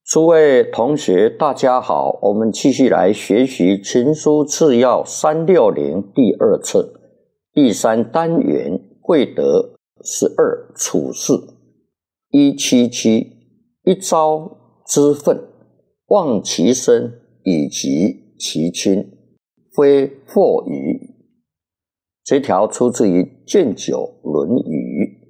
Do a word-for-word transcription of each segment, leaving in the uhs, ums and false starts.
诸位同学大家好，我们继续来学习群书治要三百六十第二册第三单元贵德十二处事一百七十七一朝之愤，忘其身以及其亲，非惑语。这条出自于《卷九论语》。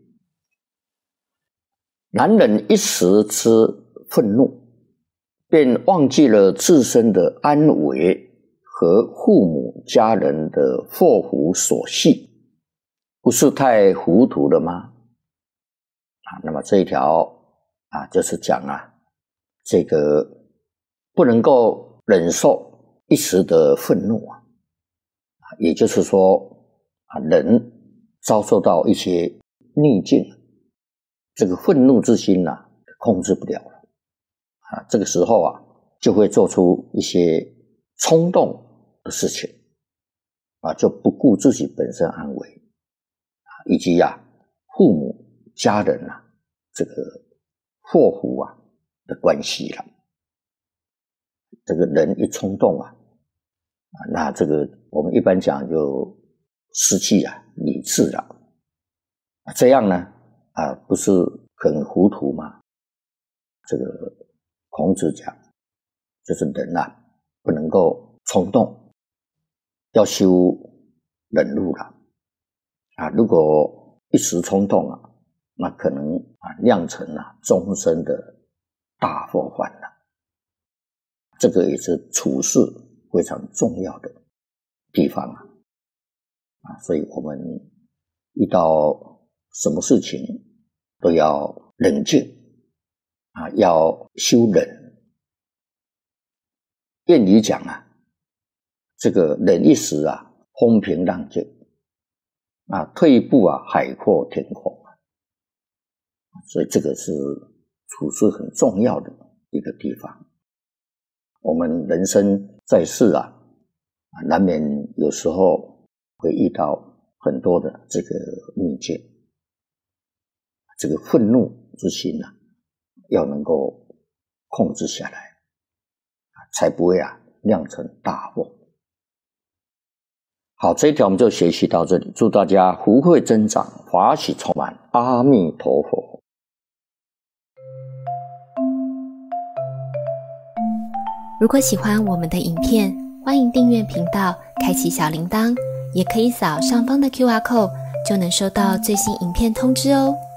男人一时之愤怒，便忘记了自身的安危和父母家人的祸福所系，不是太糊涂了吗？啊，那么这一条啊，就是讲啊，这个不能够忍受一时的愤怒啊，也就是说啊，人遭受到一些逆境，这个愤怒之心啊，控制不了了啊，这个时候啊，就会做出一些冲动的事情啊，就不顾自己本身安危啊，以及啊，父母家人啊，这个祸福啊的关系了。这个人一冲动啊，啊，那这个我们一般讲就失去啊理智了。啊，这样呢啊，不是很糊涂吗？这个孔子讲，就是人啊，不能够冲动，要修忍辱了啊！如果一时冲动啊，那可能啊酿成啊终身的大祸患了。这个也是处事非常重要的地方啊！啊，所以我们遇到什么事情都要冷静啊，要修忍。谚语讲啊，这个忍一时啊，风平浪静啊，退一步啊，海阔天空啊。所以这个是处事很重要的一个地方。我们人生在世啊，难免有时候会遇到很多的这个逆境，这个愤怒之心啊，要能够控制下来，才不会啊酿成大祸。好，这一条我们就学习到这里，祝大家福慧增长，法喜充满，阿弥陀佛。 如果喜欢我们的影片，欢迎订阅频道，开启小铃铛，也可以扫上方的 Q R code， 就能收到最新影片通知哦。